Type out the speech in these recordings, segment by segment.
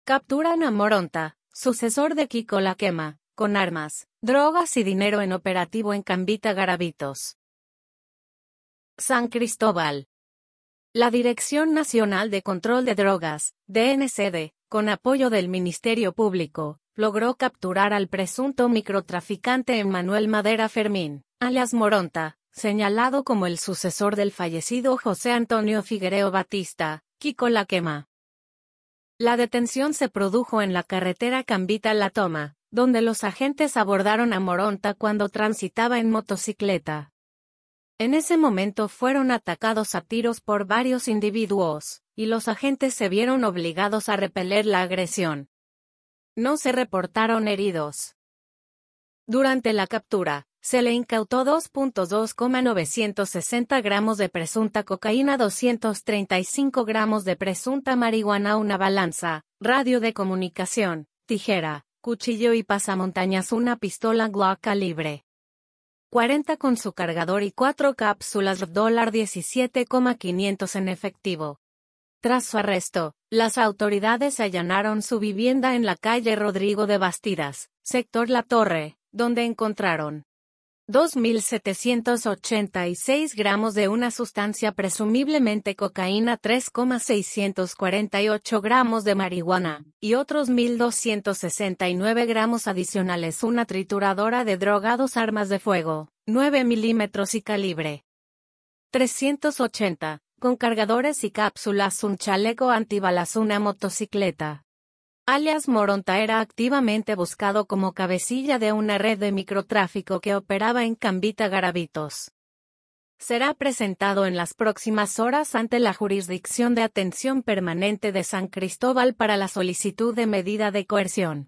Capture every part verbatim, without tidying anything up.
Capturan a Moronta, sucesor de Kiko La Quema, con armas, drogas y dinero en operativo en Cambita Garavitos. San Cristóbal. La Dirección Nacional de Control de Drogas, D N C D, con apoyo del Ministerio Público, logró capturar al presunto microtraficante Emmanuel Madera Fermín, alias Moronta, señalado como el sucesor del fallecido José Antonio Figuereo Batista, Kiko La Quema. La detención se produjo en la carretera Cambita-La Toma, donde los agentes abordaron a Moronta cuando transitaba en motocicleta. En ese momento fueron atacados a tiros por varios individuos, y los agentes se vieron obligados a repeler la agresión. No se reportaron heridos. Durante la captura, se le incautó dos punto dos novecientos sesenta gramos de presunta cocaína, doscientos treinta y cinco gramos de presunta marihuana, una balanza, radio de comunicación, tijera, cuchillo y pasamontañas, una pistola Glock calibre cuarenta con su cargador y cuatro cápsulas diecisiete mil quinientos en efectivo. Tras su arresto, las autoridades allanaron su vivienda en la calle Rodrigo de Bastidas, sector La Torre, donde encontraron dos mil setecientos ochenta y seis gramos de una sustancia presumiblemente cocaína, tres mil seiscientos cuarenta y ocho gramos de marihuana, y otros mil doscientos sesenta y nueve gramos adicionales, una trituradora de droga, dos armas de fuego, nueve milímetros y calibre trescientos ochenta, con cargadores y cápsulas, un chaleco antibalas, una motocicleta. Alias Moronta era activamente buscado como cabecilla de una red de microtráfico que operaba en Cambita Garavitos. Será presentado en las próximas horas ante la Jurisdicción de Atención Permanente de San Cristóbal para la solicitud de medida de coerción.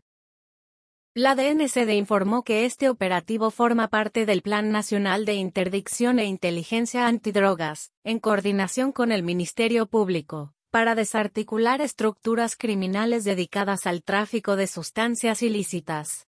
La D N C D informó que este operativo forma parte del Plan Nacional de Interdicción e Inteligencia Antidrogas, en coordinación con el Ministerio Público, para desarticular estructuras criminales dedicadas al tráfico de sustancias ilícitas.